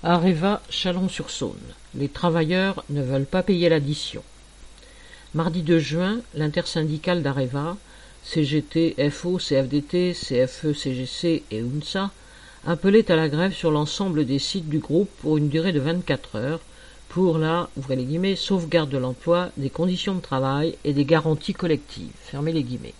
Areva, Chalon-sur-Saône. Les travailleurs ne veulent pas payer l'addition. Mardi 2 juin, l'intersyndicale d'Areva, CGT, FO, CFDT, CFE, CGC et UNSA, appelait à la grève sur l'ensemble des sites du groupe pour une durée de 24 heures pour la, ouvrez les guillemets, sauvegarde de l'emploi, des conditions de travail et des garanties collectives, fermez les guillemets.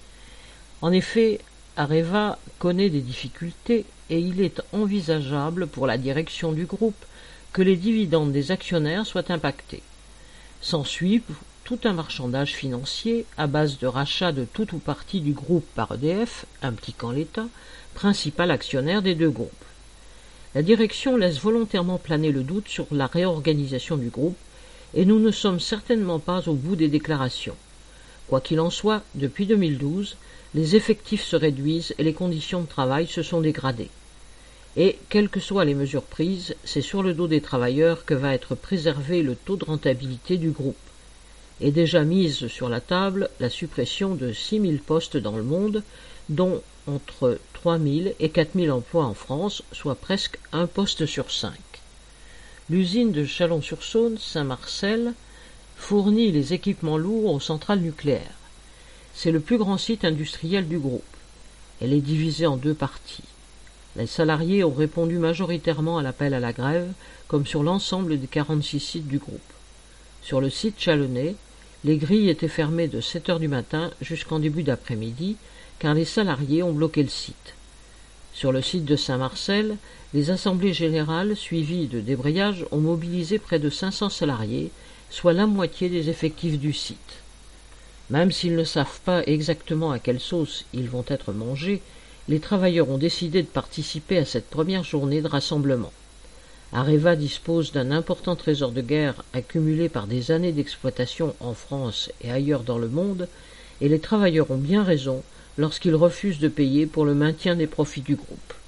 En effet, Areva connaît des difficultés et il est envisageable pour la direction du groupe que les dividendes des actionnaires soient impactés. S'ensuit tout un marchandage financier à base de rachat de tout ou partie du groupe par EDF, impliquant l'État, principal actionnaire des deux groupes. La direction laisse volontairement planer le doute sur la réorganisation du groupe et nous ne sommes certainement pas au bout des déclarations. Quoi qu'il en soit, depuis 2012, les effectifs se réduisent et les conditions de travail se sont dégradées. Et, quelles que soient les mesures prises, c'est sur le dos des travailleurs que va être préservé le taux de rentabilité du groupe. Est déjà mise sur la table la suppression de 6 000 postes dans le monde, dont entre 3 000 et 4 000 emplois en France, soit presque un poste sur 5. L'usine de Chalon-sur-Saône, Saint-Marcel, fournit les équipements lourds aux centrales nucléaires. C'est le plus grand site industriel du groupe. Elle est divisée en deux parties. Les salariés ont répondu majoritairement à l'appel à la grève, comme sur l'ensemble des 46 sites du groupe. Sur le site chalonnais, les grilles étaient fermées de 7 heures du matin jusqu'en début d'après-midi, car les salariés ont bloqué le site. Sur le site de Saint-Marcel, les assemblées générales suivies de débrayage ont mobilisé près de 500 salariés, soit la moitié des effectifs du site. Même s'ils ne savent pas exactement à quelle sauce ils vont être mangés, les travailleurs ont décidé de participer à cette première journée de rassemblement. Areva dispose d'un important trésor de guerre accumulé par des années d'exploitation en France et ailleurs dans le monde, et les travailleurs ont bien raison lorsqu'ils refusent de payer pour le maintien des profits du groupe.